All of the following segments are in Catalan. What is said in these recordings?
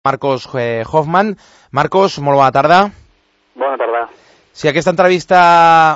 Marcos Hoffman. Marcos, molt bona tarda. Bona tarda. Si aquesta entrevista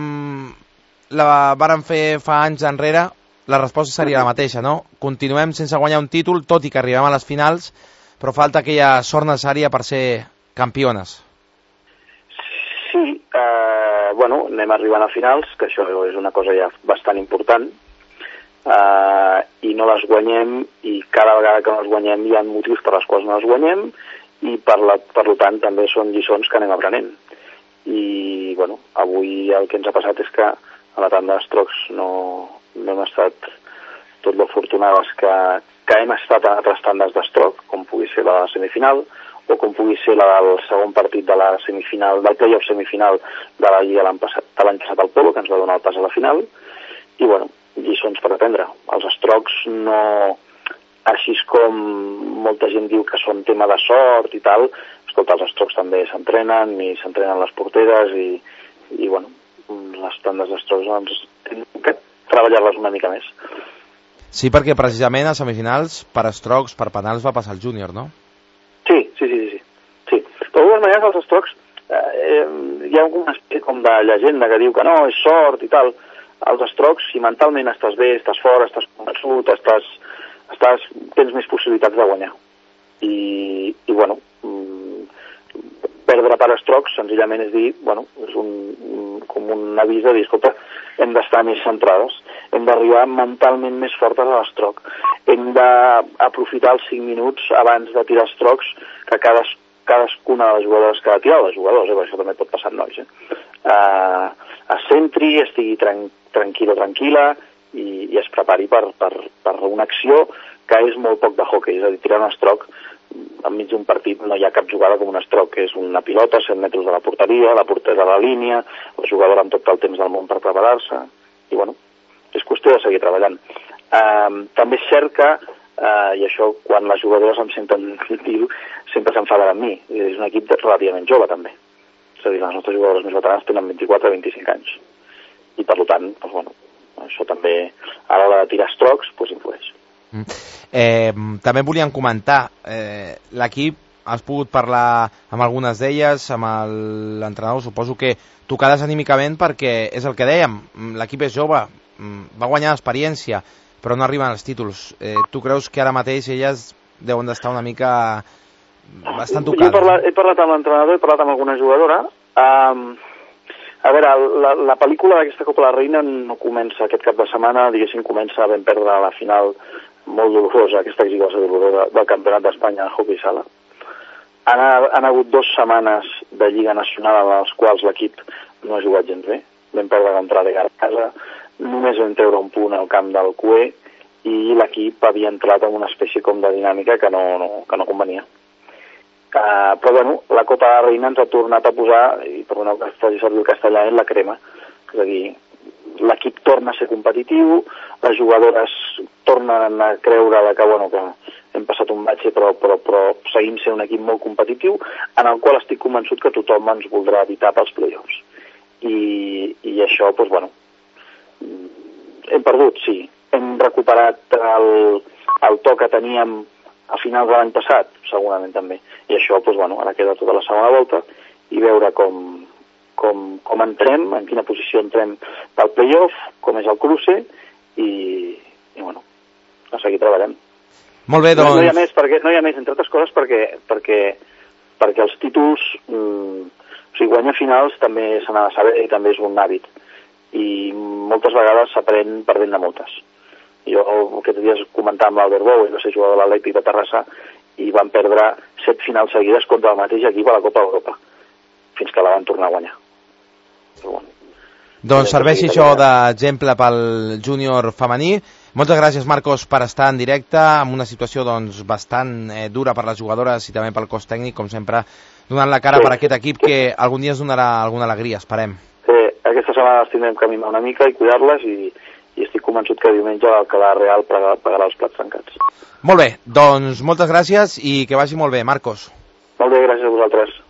la varen fer fa anys enrere, la resposta seria la mateixa, no? Continuem sense guanyar un títol, tot i que arribem a les finals, però falta aquella sort necessària per ser campiones. Sí, anem arribant a finals, que això és una cosa ja bastant important, i no les guanyem, i cada vegada que no les guanyem hi ha motius per les quals no les guanyem, i per tant també són lliçons que anem aprenent. I avui el que ens ha passat és que a la tanda d'estrocs no hem estat tot lo afortunades que hem estat a altres tandes d'estroc, com pugui ser la semifinal, o com pugui ser la del segon partit de la semifinal, del playoff semifinal de la Lliga l'any passat al Polo, que ens va donar el pas a la final, i lliçons per aprendre. Els estrocs no, així com molta gent diu que són tema de sort i tal, escolta, els estrocs també s'entrenen i s'entrenen les porteres i les tandes d'estrocs hem que treballar-les una mica més. Sí, perquè precisament a semifinals per estrocs, per penals va passar el júnior, no? Sí. De totes maneres els estrocs hi ha una espècie com de llegenda que diu que no, és sort i tal. Els estrocs, si mentalment estàs bé, estàs fora, estàs convençut, tens més possibilitats de guanyar. I perdre per estrocs senzillament és dir, és com un avís de dir, escolta, hem d'estar més centrades, hem d'arribar mentalment més fortes a l'estroc, hem d'aprofitar els 5 minuts abans de tirar estrocs que cadascuna de les jugadores que ha de tirar, les jugadors, perquè això també pot passar en nois, es centri, estigui tranquil·la i es prepari per una acció que és molt poc de hockey, és a dir, tirar un estroc enmig d'un partit no hi ha cap jugada com un estroc, que és una pilota a 100 metres de la porteria, la portera a la línia, la jugadora amb tot el temps del món per preparar-se, i és qüestió de seguir treballant. També és cert que, i això quan les jugadores em senten dir, sempre s'enfaden amb mi, és un equip relativament jove també, és a dir, les nostres jugadores més veteranes tenen 24 o 25 anys, i per tant, això també a l'hora de tirar estrocs influeix. També volíem comentar, l'equip, has pogut parlar amb algunes d'elles, amb l'entrenador, suposo que tocades anímicament perquè és el que dèiem, l'equip és jove, va guanyar l'experiència, però no arriben als títols. Tu creus que ara mateix elles deuen d'estar una mica bastant tocades? Jo he parlat amb l'entrenador, he parlat amb alguna jugadora. A veure, la pel·lícula d'aquesta Copa de la Reina no comença aquest cap de setmana, diguéssim, comença ben perdre la final molt dolorosa, aquesta que sí que va ser dolorosa del Campionat d'Espanya en hockey sala. Han hagut 2 setmanes de Lliga Nacional en les quals l'equip no ha jugat gens bé. Vam perdre contra Degà a casa, només vam treure un punt al camp del CUE i l'equip havia entrat en una espècie com de dinàmica que no convenia. Però la Copa de la Reina ens ha tornat a posar, i perdoneu que faci servir el castellà, en la crema. És a dir, l'equip torna a ser competitiu, les jugadores tornen a creure que hem passat un batxe, però seguim sent un equip molt competitiu, en el qual estic convençut que tothom ens voldrà evitar pels play-offs. I això, hem perdut, sí. Hem recuperat el to que teníem a finals de l'any passat, segurament també. I això, ara queda tota la segona volta i veure com entrem, en quina posició entrem pel play-off, com és el cruce, i a seguir treballant. Molt bé, doncs... No hi ha més, entre altres coses, perquè els títols, guanyar finals també se n'ha de saber i també és un hàbit. I moltes vegades s'aprèn perdent de moltes. Jo aquests dies comentava amb l'Albert Bou, ell va ser jugador de l'Atlètic de Terrassa, i van perdre 7 finals seguides contra el mateix equip a la Copa d'Europa, fins que la van tornar a guanyar. Doncs serveixi això d'exemple pel júnior femení. Moltes gràcies, Marcos, per estar en directe en una situació bastant dura per les jugadores i també pel cos tècnic, com sempre, donant la cara per aquest equip que algun dia ens donarà alguna alegria, esperem. Sí, aquesta setmana les tindrem que mimar una mica i cuidar-les i estic convençut que diumenge l'Alcalá Real pagarà els plats tancats. Molt bé, doncs moltes gràcies i que vagi molt bé, Marcos. Molt bé, gràcies a vosaltres.